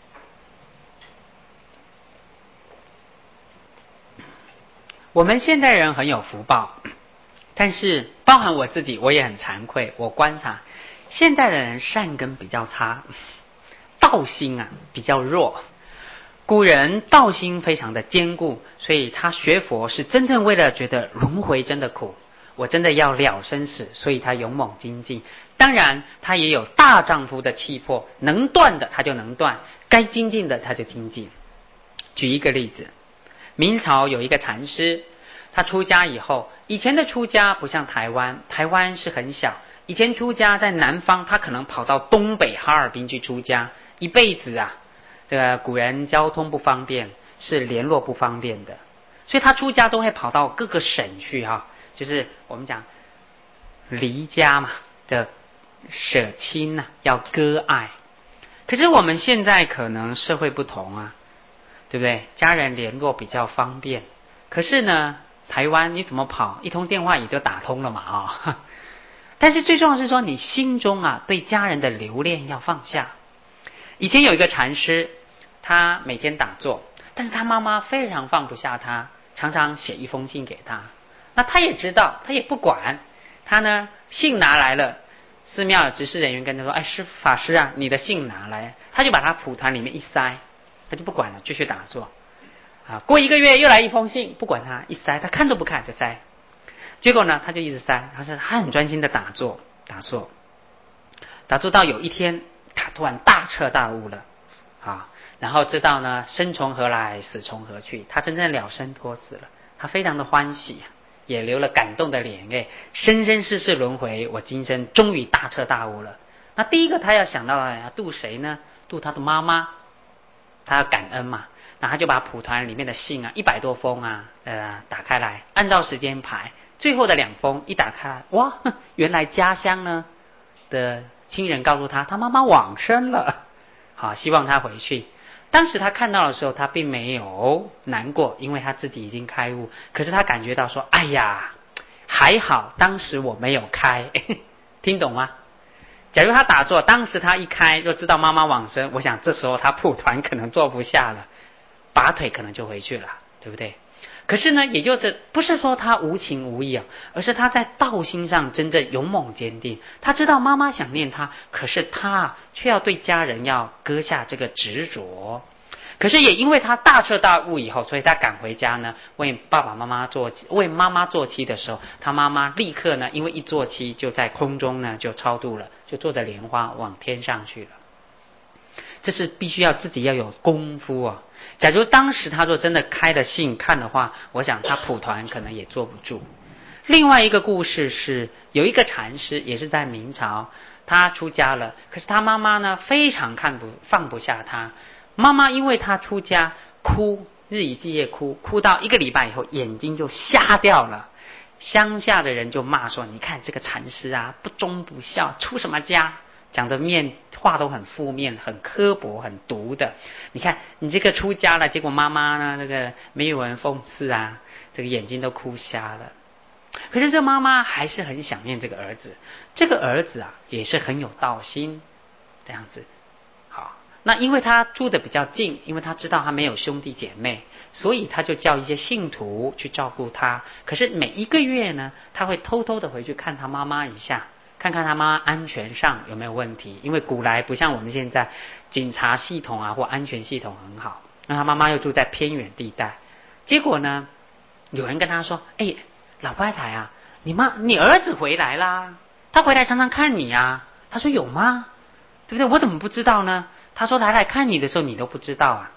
我们现代人很有福报，但是包含我自己，我也很惭愧。我观察现代的人善根比较差，道心啊比较弱。古人道心非常的坚固，所以他学佛是真正为了觉得轮回真的苦，我真的要了生死，所以他勇猛精进。当然他也有大丈夫的气魄，能断的他就能断，该精进的他就精进。举一个例子，明朝有一个禅师，他出家以后，以前的出家不像台湾，台湾是很小，以前出家在南方，他可能跑到东北哈尔滨去出家，一辈子啊，这个古人交通不方便，是联络不方便的，所以他出家都会跑到各个省去哈，就是我们讲离家嘛的舍亲啊，要割爱。可是我们现在可能社会不同啊，对不对？家人联络比较方便，可是呢，台湾你怎么跑？一通电话也就打通了嘛啊！但是最重要是说，你心中啊对家人的留恋要放下。以前有一个禅师，他每天打坐，但是他妈妈非常放不下他，常常写一封信给他。那他也知道，他也不管。他呢，信拿来了，寺庙的执事人员跟他说：“哎，法师啊，你的信拿来。”他就把他蒲团里面一塞，他就不管了，继续打坐。啊，过1个月又来一封信，不管他，一塞，他看都不看就塞。结果呢，他就一直塞，他很专心的打坐到有一天，他突然大彻大悟了啊，然后知道呢，生从何来，死从何去，他真正了生脱死了，他非常的欢喜，也流了感动的脸，生生世世轮回，我今生终于大彻大悟了。那第一个他要想到的要度谁呢？度他的妈妈，他要感恩嘛。那他就把蒲团里面的信啊，100多封啊，打开来，按照时间排，最后的2封一打开来，哇，原来家乡呢的亲人告诉他，他妈妈往生了，好，希望他回去。当时他看到的时候，他并没有难过，因为他自己已经开悟。可是他感觉到说，哎呀，还好当时我没有开，听懂吗？假如他打坐，当时他一开就知道妈妈往生，我想这时候他蒲团可能坐不下了，拔腿可能就回去了，对不对？ 可是呢，也就是不是说他无情无义啊，而是他在道心上真正勇猛坚定。他知道妈妈想念他，可是他却要对家人要割下这个执着。可是也因为他大彻大悟以后，所以他赶回家呢，为妈妈做七的时候，他妈妈立刻呢，因为一做七就在空中呢就超度了，就坐着莲花往天上去了。这是必须要自己要有功夫啊！假如当时他若真的开了信看的话，我想他普团可能也坐不住。另外一个故事是，有一个禅师也是在明朝，他出家了，可是他妈妈呢非常放不下他。妈妈因为他出家哭，日以继夜哭到1个礼拜以后眼睛就瞎掉了。乡下的人就骂说，你看这个禅师啊，不忠不孝，出什么家？讲的话都很负面，很刻薄，很毒的。你看你这个出家了，结果妈妈呢这个没有人讽刺啊，这个眼睛都哭瞎了。可是这妈妈还是很想念这个儿子，这个儿子啊也是很有道心，这样子。好，那因为他住的比较近，因为他知道他没有兄弟姐妹，所以他就叫一些信徒去照顾他。可是每1个月呢，他会偷偷的回去看他妈妈一下，看看他妈妈安全上有没有问题。因为古来不像我们现在警察系统啊或安全系统很好，那他妈妈又住在偏远地带。结果呢，有人跟他说，老太太啊，你儿子回来啦，他回来常常看你啊。他说有吗？对不对？我怎么不知道呢？他说来看你的时候你都不知道啊。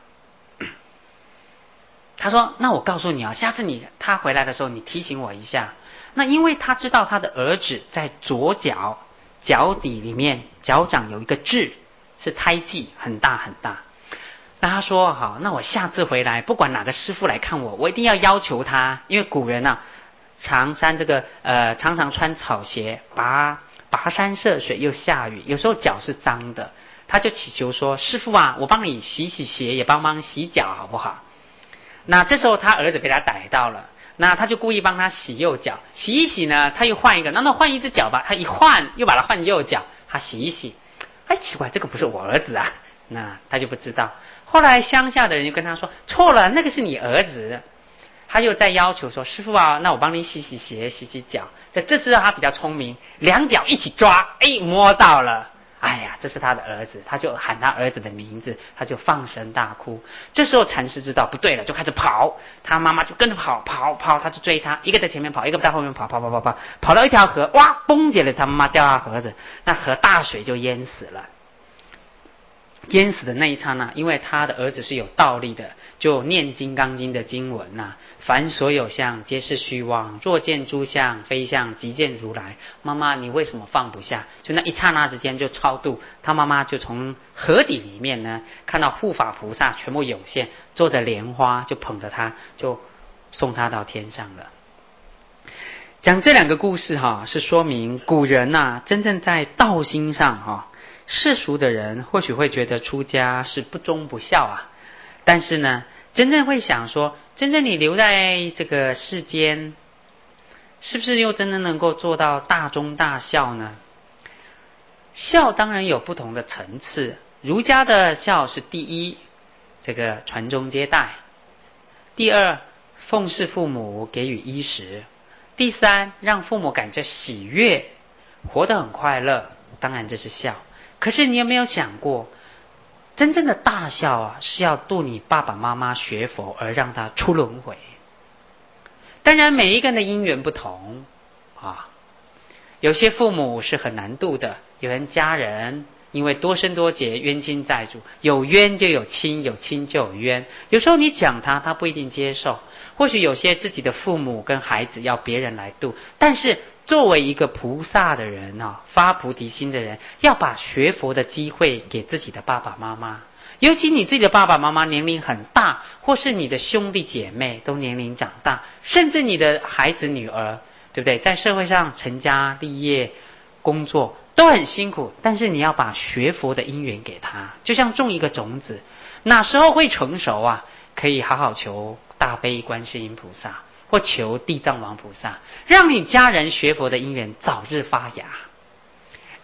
他说那我告诉你啊，下次他回来的时候你提醒我一下。那因为他知道他的儿子在左脚脚底里面脚掌有一个痣，是胎记，很大很大。那他说好，那我下次回来不管哪个师父来看我一定要要求他，因为古人啊常常穿草鞋，跋山涉水又下雨，有时候脚是脏的，他就祈求说，师父啊，我帮你洗鞋也帮忙洗脚好不好？那这时候他儿子被他逮到了，那他就故意帮他洗右脚，洗一洗呢他又换一个，那换一只脚吧，他一换又把它换右脚，他洗一洗，奇怪，这个不是我儿子啊，那他就不知道。后来乡下的人就跟他说，错了，那个是你儿子。他又在要求说，师父啊，那我帮你洗洗鞋洗洗脚。这次他比较聪明，2脚一起抓，摸到了，这是他的儿子，他就喊他儿子的名字，他就放声大哭。这时候禅师知道不对了，就开始跑，他妈妈就跟着跑，他就追他，一个在前面跑，一个在后面跑到一条河，哇，崩解了，他妈妈掉下河子，那河大水就淹死了。淹死的那一刹那，因为他的儿子是有道力的，就念金刚经的经文啊，凡所有相皆是虚妄，若见诸相非相即见如来。妈妈你为什么放不下？就那一刹那之间就超度，他妈妈就从河底里面呢看到护法菩萨全部涌现，坐着莲花就捧着他，就送他到天上了。讲这2个故事是说明古人真正在道心上世俗的人或许会觉得出家是不忠不孝啊，但是呢，真正会想说，真正你留在这个世间，是不是又真的能够做到大忠大孝呢？孝当然有不同的层次，儒家的孝是第一，这个传宗接代；第2，奉侍父母，给予衣食；第3，让父母感觉喜悦，活得很快乐，当然这是孝。可是你有没有想过，真正的大孝是要度你爸爸妈妈学佛而让他出轮回。当然每一个人的因缘不同有些父母是很难度的，有人家人因为多生多劫冤亲债主，有冤就有亲，有亲就有冤，有时候你讲他不一定接受。或许有些自己的父母跟孩子要别人来度，但是作为一个菩萨的人发菩提心的人，要把学佛的机会给自己的爸爸妈妈。尤其你自己的爸爸妈妈年龄很大，或是你的兄弟姐妹都年龄长大，甚至你的孩子女儿，对不对？在社会上成家立业工作都很辛苦，但是你要把学佛的因缘给他，就像种一个种子，哪时候会成熟可以好好求大悲观世音菩萨，或求地藏王菩萨，让你家人学佛的因缘早日发芽。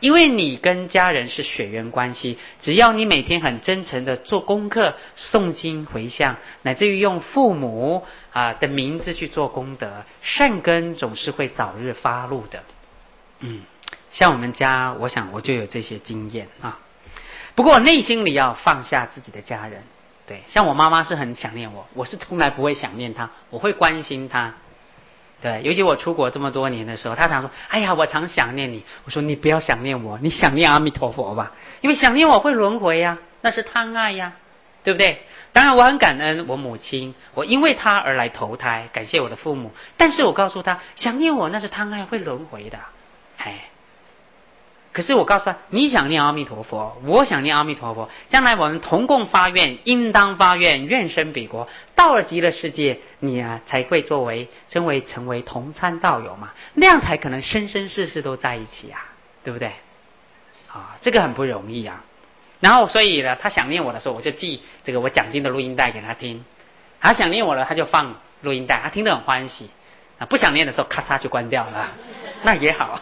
因为你跟家人是血缘关系，只要你每天很真诚的做功课、诵经回向，乃至于用父母的名字去做功德，善根总是会早日发露的。像我们家，我想我就有这些经验啊。不过我内心里要放下自己的家人。对，像我妈妈是很想念我，我是从来不会想念她，我会关心她。对，尤其我出国这么多年的时候，她常说：“哎呀，我常想念你。”我说：“你不要想念我，你想念阿弥陀佛吧，因为想念我会轮回呀，那是贪爱呀，对不对？”当然，我很感恩我母亲，我因为她而来投胎，感谢我的父母。但是我告诉她，想念我那是贪爱，会轮回的。可是我告诉他，你想念阿弥陀佛，我想念阿弥陀佛，将来我们同共发愿，应当发愿，愿生彼国。到了极乐世界，你才会成为同参道友嘛，那样才可能生生世世都在一起啊，对不对？这个很不容易啊。然后所以呢，他想念我的时候，我就寄这个我讲经的录音带给他听。他想念我了，他就放录音带，他听得很欢喜。不想念的时候，咔嚓就关掉了，那也好。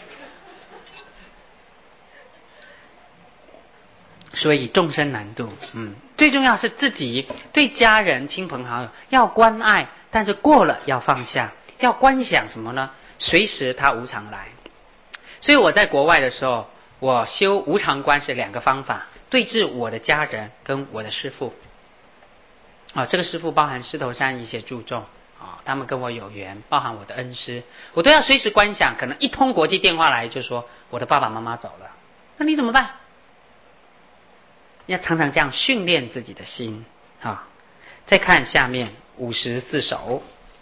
所以众生难度，最重要是自己对家人、亲朋好友要关爱，但是过了要放下，要观想什么呢？随时他无常来。所以我在国外的时候，我修无常观是2个方法，对治我的家人跟我的师父。这个师父包含狮头山一些注重他们跟我有缘，包含我的恩师，我都要随时观想。可能一通国际电话来就说我的爸爸妈妈走了，那你怎么办？要常常这样训练自己的心再看下面54首，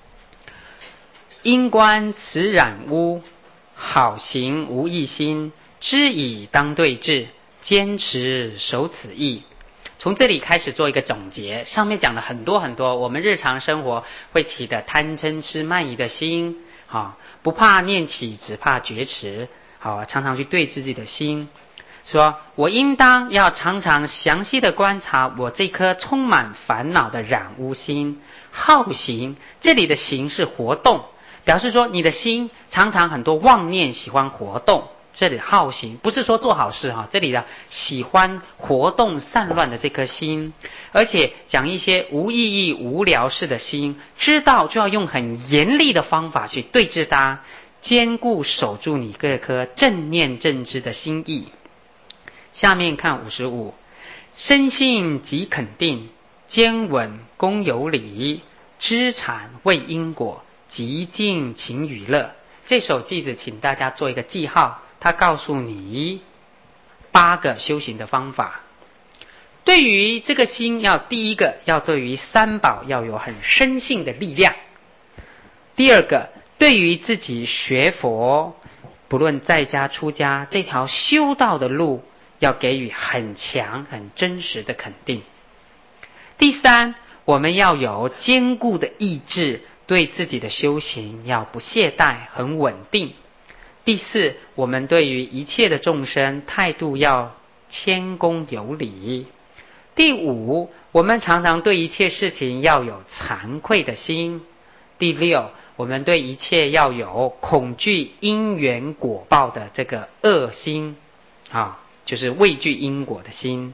因观此染污，好行无异心，知以当对治，坚持守此意。从这里开始做一个总结，上面讲了很多很多我们日常生活会起的贪嗔痴慢疑的心不怕念起，只怕觉迟常常去对自己的心，说我应当要常常详细的观察我这颗充满烦恼的染污心。好行，这里的行是活动，表示说你的心常常很多妄念，喜欢活动。这里好行不是说做好事这里的喜欢活动散乱的这颗心，而且讲一些无意义无聊事的心，知道就要用很严厉的方法去对治它，坚固守住你各颗正念正知的心意。下面看55，深信即肯定，坚稳公有理，知禅为因果，极尽情与乐。这首句子请大家做一个记号，他告诉你8个修行的方法。对于这个心，第一个要对于三宝要有很深信的力量。第二个，对于自己学佛，不论在家出家，这条修道的路要给予很强很真实的肯定。第三，我们要有坚固的意志，对自己的修行要不懈怠，很稳定。第四，我们对于一切的众生态度要谦恭有礼。第五，我们常常对一切事情要有惭愧的心。第六，我们对一切要有恐惧因缘果报的这个恶心就是畏惧因果的心。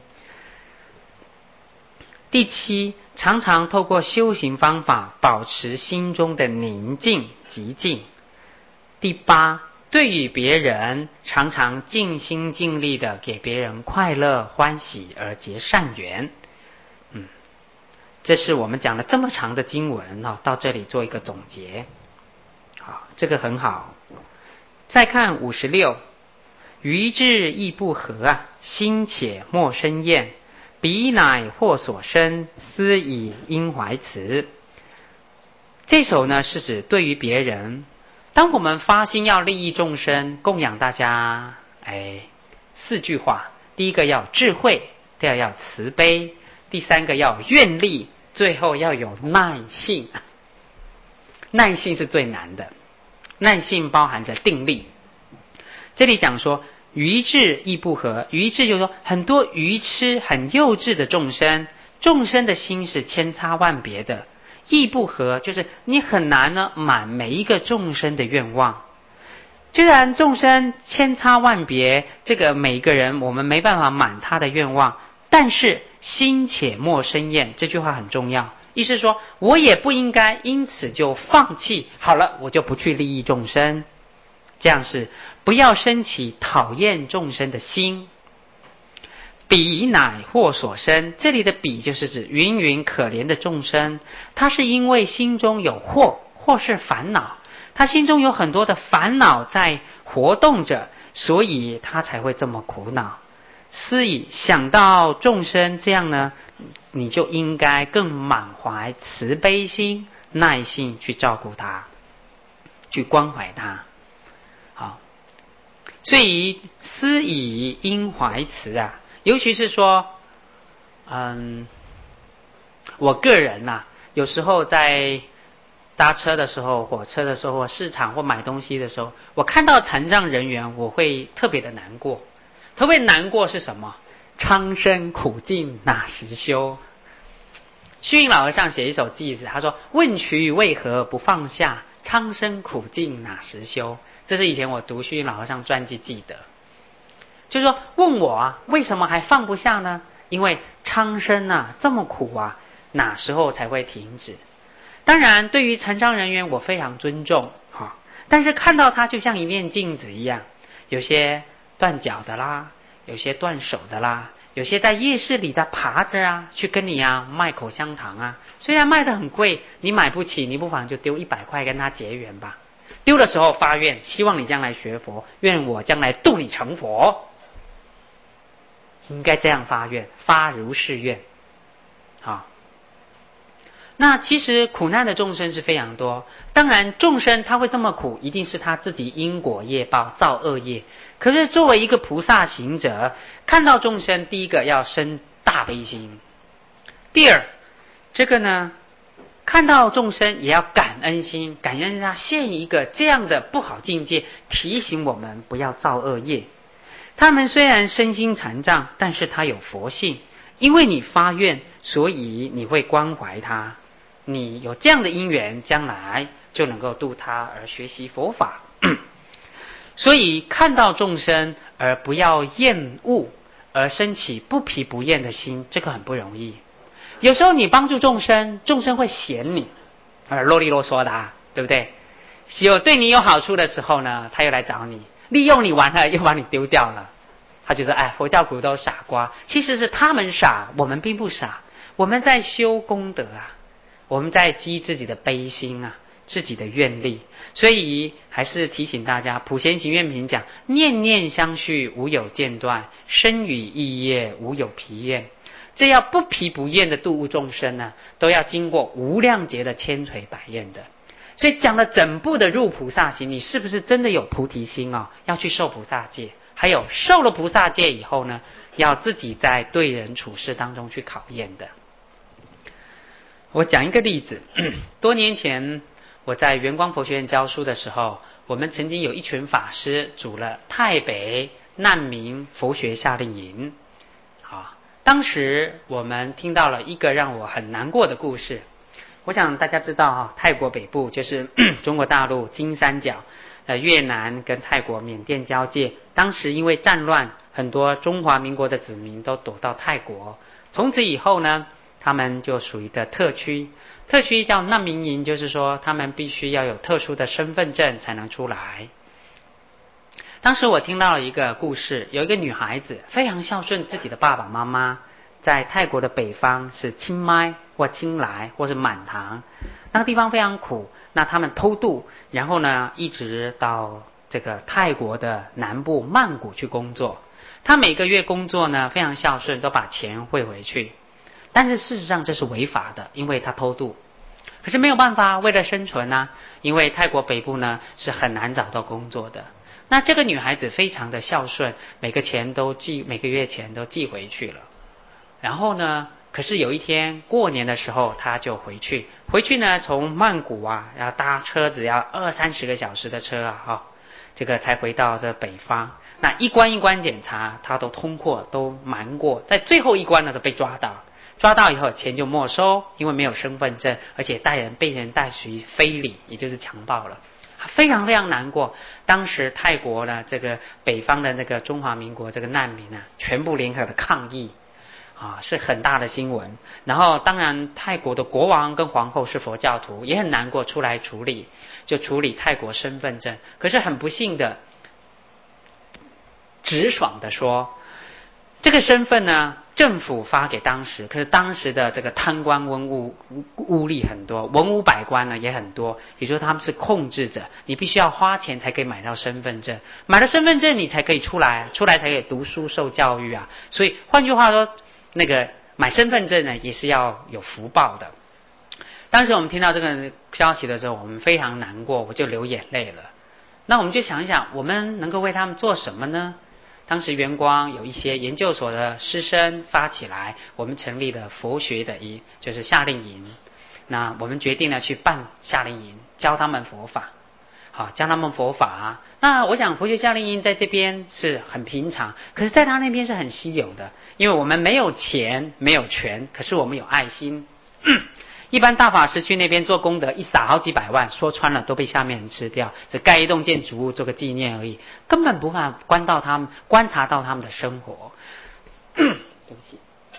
第七，常常透过修行方法保持心中的宁静寂静。第八，对于别人常常尽心尽力的给别人快乐欢喜而结善缘。这是我们讲了这么长的经文到这里做一个总结。这个很好。再看56，愚智亦不和心且莫生厌，彼乃祸所生，斯以应怀慈。这首呢是指对于别人，当我们发心要利益众生，供养大家，4句话。第一个要智慧，第二要慈悲，第三个要愿力，最后要有耐性。耐性是最难的，耐性包含着定力。这里讲说愚智亦不和，愚智就是说很多愚痴很幼稚的众生，众生的心是千差万别的。亦不和就是你很难呢满每一个众生的愿望。 虽然众生千差万别，这个每一个人我们没办法满他的愿望，但是心且莫生厌，这句话很重要。意思说，我也不应该因此就放弃，好了，我就不去利益众生。这样是不要生起讨厌众生的心。彼乃祸所生，这里的彼就是指芸芸可怜的众生，他是因为心中有祸，祸是烦恼，他心中有很多的烦恼在活动着，所以他才会这么苦恼。思以想到众生这样呢，你就应该更满怀慈悲心，耐心去照顾他，去关怀他。好，所以思以应怀慈啊，尤其是说，我个人啊，有时候在搭车的时候、火车的时候、市场或买东西的时候，我看到残障人员，我会特别的难过。特别难过是什么？苍生苦尽哪时休？虚云老和尚写一首偈子，他说：问渠为何不放下？苍生苦尽哪时休？这是以前我读虚云老和尚传记记得。就是说，问我啊，为什么还放不下呢？因为苍生啊这么苦啊，哪时候才会停止？当然，对于残障人员，我非常尊重哈，但是看到他就像一面镜子一样，有些断脚的啦，有些断手的啦，有些在夜市里的爬着啊，去跟你啊卖口香糖啊，虽然卖得很贵，你买不起，你不妨就丢100块跟他结缘吧。丢的时候发愿，希望你将来学佛，愿我将来度你成佛。应该这样发愿，发如是愿。好，那其实苦难的众生是非常多，当然众生他会这么苦，一定是他自己因果业报造恶业。可是作为一个菩萨行者，看到众生，第一个要生大悲心，第二，这个呢，看到众生也要感恩心，感恩他现一个这样的不好境界，提醒我们不要造恶业。他们虽然身心残障，但是他有佛性，因为你发愿，所以你会关怀他，你有这样的因缘，将来就能够度他而学习佛法。所以看到众生而不要厌恶，而生起不疲不厌的心，这个很不容易。有时候你帮助众生，众生会嫌你，啰里啰嗦的啊，对不对？有对你有好处的时候呢，他又来找你，利用你完了又把你丢掉了。他觉得佛教徒都傻瓜，其实是他们傻，我们并不傻。我们在修功德啊，我们在积自己的悲心啊，自己的愿力。所以还是提醒大家，普贤行愿品讲，念念相续，无有间断，身语意业，无有疲厌。这要不疲不厌的度物众生呢，都要经过无量劫的千锤百炼的。所以讲了整部的入菩萨行，你是不是真的有菩提心哦？要去受菩萨戒，还有受了菩萨戒以后呢，要自己在对人处事当中去考验的。我讲一个例子，多年前我在圆光佛学院教书的时候，我们曾经有一群法师组了泰北难民佛学夏令营。好，当时我们听到了一个让我很难过的故事。我想大家知道泰国北部就是中国大陆金三角，越南跟泰国缅甸交界，当时因为战乱，很多中华民国的子民都躲到泰国，从此以后呢，他们就属于的特区。特区叫难民营，就是说他们必须要有特殊的身份证才能出来。当时我听到了一个故事，有一个女孩子非常孝顺自己的爸爸妈妈，在泰国的北方是清迈或清莱或是满堂，那个地方非常苦，那他们偷渡，然后呢一直到这个泰国的南部曼谷去工作。他每个月工作呢非常孝顺，都把钱汇回去，但是事实上这是违法的，因为他偷渡。可是没有办法，为了生存啊，因为泰国北部呢是很难找到工作的。那这个女孩子非常的孝顺，每个月钱都寄回去了。然后呢，可是有一天过年的时候，她就回去呢，从曼谷啊，要搭车子要20-30个小时的车啊，这个才回到这北方。那一关一关检查，她都通过，都瞒过，在最后一关呢就被抓到以后钱就没收，因为没有身份证，而且被人带去非礼，也就是强暴了。 非常非常难过。当时泰国呢，这个北方的那个中华民国这个难民啊，全部联合的抗议啊，是很大的新闻。然后当然泰国的国王跟皇后是佛教徒，也很难过，出来处理，就处理泰国身份证。可是很不幸的，直爽的说，这个身份呢，政府发给当时，可是当时的这个贪官污吏很多，文武百官呢也很多，也就是他们是控制者，你必须要花钱才可以买到身份证，买了身份证你才可以出来才可以读书受教育啊。所以换句话说，那个买身份证呢也是要有福报的。当时我们听到这个消息的时候，我们非常难过，我就流眼泪了。那我们就想一想，我们能够为他们做什么呢？当时元光有一些研究所的师生发起来，我们成立了佛学的就是夏令营。那我们决定了去办夏令营，教他们佛法，好，教他们佛法。那我想佛学夏令营在这边是很平常，可是在他那边是很稀有的，因为我们没有钱没有权，可是我们有爱心。一般大法师去那边做功德，一撒好几百万，说穿了都被下面人吃掉，只盖一栋建筑物做个纪念而已，根本不法观察到他们的生活。对不起。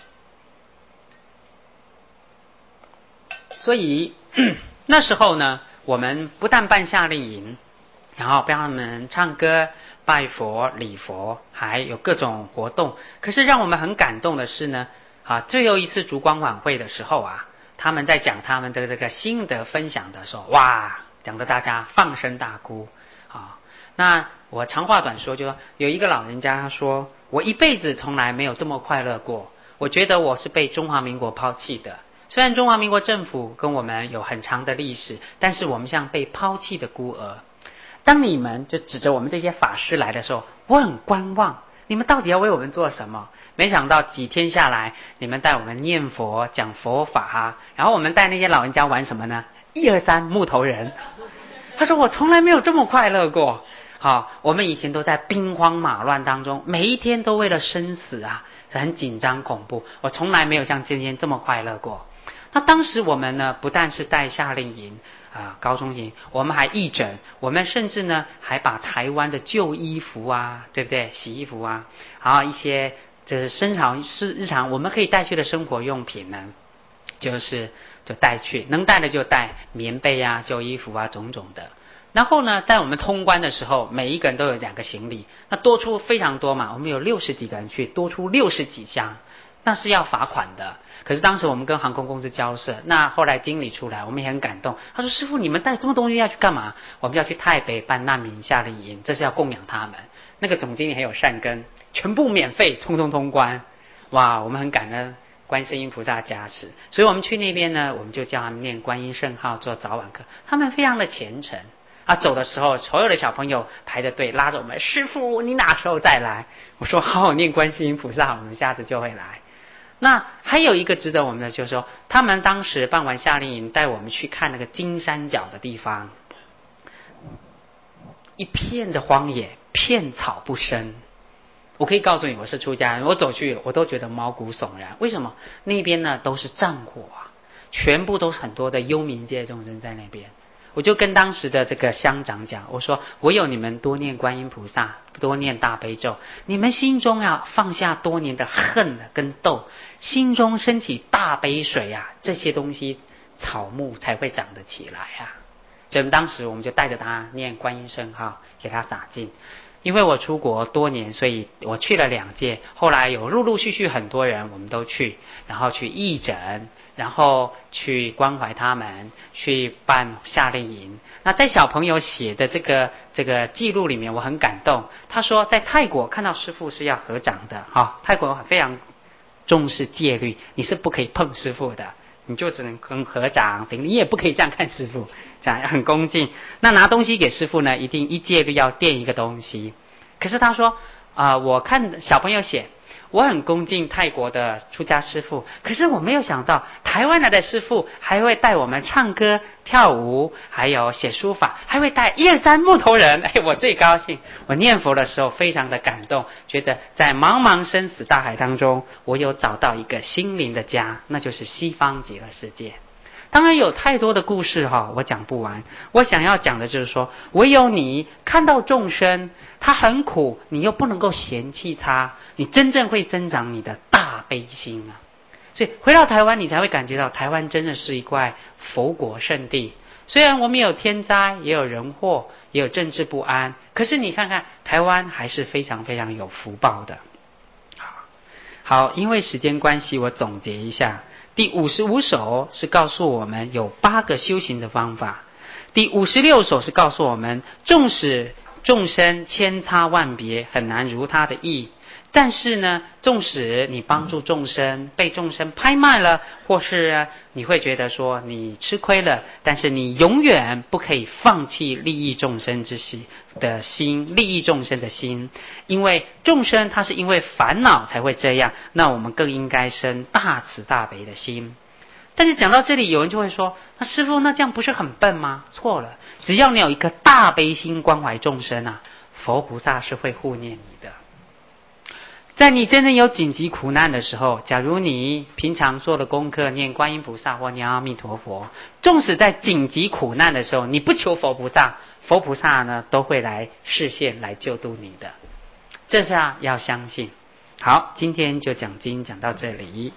所以那时候呢，我们不但办夏令营，然后帮他们唱歌、拜佛、礼佛，还有各种活动。可是让我们很感动的是呢，最后一次烛光晚会的时候啊，他们在讲他们的这个心得分享的时候，哇，讲得大家放声大哭啊。那我长话短说，就有一个老人家他说，我一辈子从来没有这么快乐过，我觉得我是被中华民国抛弃的。虽然中华民国政府跟我们有很长的历史，但是我们像被抛弃的孤儿。当你们就指着我们这些法师来的时候，我很观望，你们到底要为我们做什么？没想到几天下来，你们带我们念佛讲佛法，然后我们带那些老人家玩什么呢？1、2、3木头人。他说我从来没有这么快乐过。好，我们以前都在兵荒马乱当中，每一天都为了生死很紧张恐怖，我从来没有像今天这么快乐过。那当时我们呢，不但是带夏令营高中营，我们还义诊，我们甚至呢还把台湾的旧衣服对不对，洗衣服然后一些这是日常我们可以带去的生活用品呢，就带去，能带的就带，棉被旧衣服种种的。然后呢，在我们通关的时候，每一个人都有2个行李，那多出非常多嘛，我们有60几个人去，多出60几箱，那是要罚款的。可是当时我们跟航空公司交涉，那后来经理出来，我们也很感动。他说：“师父，你们带这么多东西要去干嘛？”我们要去台北办难民夏令营，这是要供养他们。那个总经理很有善根，全部免费，通通通关。哇，我们很感恩观世音菩萨加持。所以我们去那边呢，我们就叫他们念观音圣号，做早晚课，他们非常的虔诚。走的时候，所有的小朋友排着队拉着我们，师父你哪时候再来？我说好好念观世音菩萨，我们下次就会来。那还有一个值得我们的，就是说他们当时办完夏令营，带我们去看那个金三角的地方，一片的荒野，片草不生。我可以告诉你，我是出家人，我走去我都觉得毛骨悚然。为什么？那边呢都是战火全部都是很多的幽冥界众生在那边。我就跟当时的这个乡长讲，我说唯有你们多念观音菩萨，多念大悲咒，你们心中放下多年的恨跟斗，心中升起大悲水这些东西草木才会长得起来所以当时我们就带着他念观音圣号，给他洒净。因为我出国多年，所以我去了2届，后来有陆陆续续很多人我们都去，然后去义诊，然后去关怀他们，去办夏令营。那在小朋友写的这个记录里面，我很感动。他说在泰国看到师父是要合掌的泰国非常重视戒律，你是不可以碰师父的，你就只能跟合掌，你也不可以这样看师父，这样很恭敬。那拿东西给师父呢，一定一戒律要垫一个东西。可是他说我看小朋友写，我很恭敬泰国的出家师父，可是我没有想到台湾来的师父还会带我们唱歌跳舞，还有写书法，还会带1、2、3木头人。我最高兴，我念佛的时候非常的感动，觉得在茫茫生死大海当中，我有找到一个心灵的家，那就是西方极乐世界。 当然有太多的故事我讲不完。我想要讲的就是说，唯有你看到众生他很苦，你又不能够嫌弃他，你真正会增长你的大悲心啊。所以回到台湾，你才会感觉到台湾真的是一块佛国圣地。虽然我们有天灾，也有人祸，也有政治不安，可是你看看台湾还是非常非常有福报的。好，因为时间关系，我总结一下。第55首是告诉我们有8个修行的方法。第56首是告诉我们，纵使众生千差万别，很难如他的意，但是呢，纵使你帮助众生，被众生拍卖了，或是你会觉得说你吃亏了，但是你永远不可以放弃利益众生的心，利益众生的心，因为众生他是因为烦恼才会这样，那我们更应该生大慈大悲的心。但是讲到这里，有人就会说，那师父，那这样不是很笨吗？错了，只要你有一个大悲心关怀众生佛菩萨是会护念你的。在你真正有紧急苦难的时候，假如你平常做的功课，念观音菩萨或念阿弥陀佛，纵使在紧急苦难的时候，你不求佛菩萨，佛菩萨呢都会来示现来救度你的，这下要相信。好，今天就讲经讲到这里。